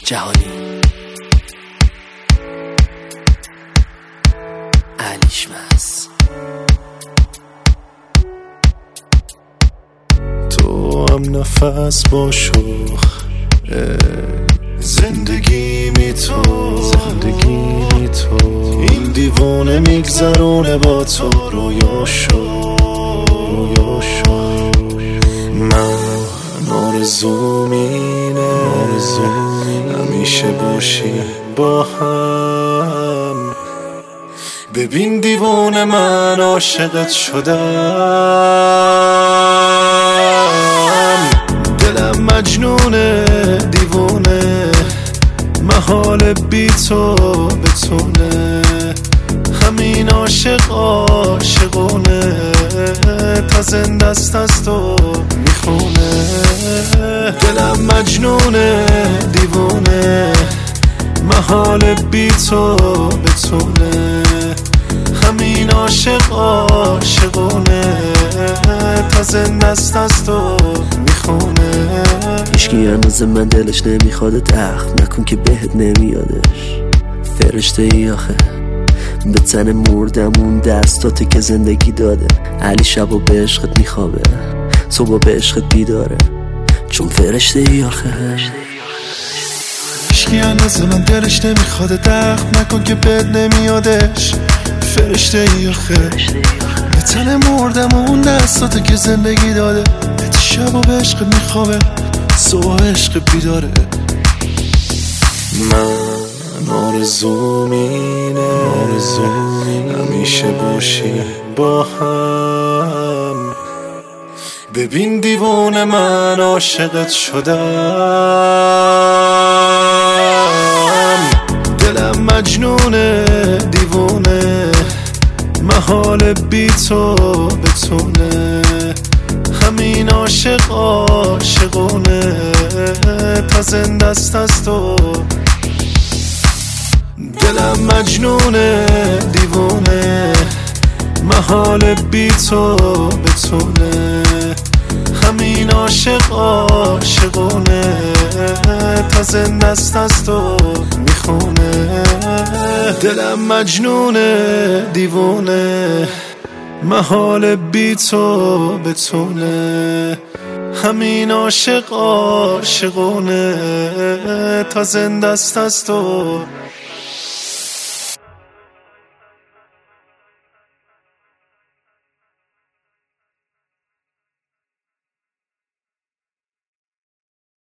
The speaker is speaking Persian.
جهانی علیشمس. تو هم نفس با شوخ زندگی می تو این دیوانه میگذرونه با تو رویاشو من آرزوم اینه همیشه باشی با هم. ببین دیوانه من عاشقت شدم، دلم مجنونه دیوانه محال بی تو بتونه، همین عاشقونه تا زنده است از تو میخونه. دلم مجنونه دیوانه محال بی تو بتونه، همین عاشقونه تا زنده است از تو میخونه. هیچکی هنوز من دلش نمیخواد تخت نکن که بهت نمیادش، فرشته ای آخه به تن مردمون دستاته که زندگی داده. علی شبا به عشقت میخوابه صبح به عشقت بیداره، چون فرشته ای آخه. هیچکی هنوز من دلش نمیخواد تخت نکن که بهت نمیادش، فرشته ای آخه به تن مردمون دستاته که زندگی داده. شبا به عشقت میخوابه صبح عشق بیداره. من آرزوم اینه همیشه باشی با هم. ببین دیوانه من عاشقت شدم، دلم مجنونه دیوانه محال بی تو بتونه، همین عاشقونه تا زنده است از تو. دلم مجنونه دیوانه محال بی تو بتونه، همین عاشقونه تا زنده است از تو میخونه. دلم مجنونه دیوانه محال بی تو بتونه، همین عاشقونه تا زنده است از تو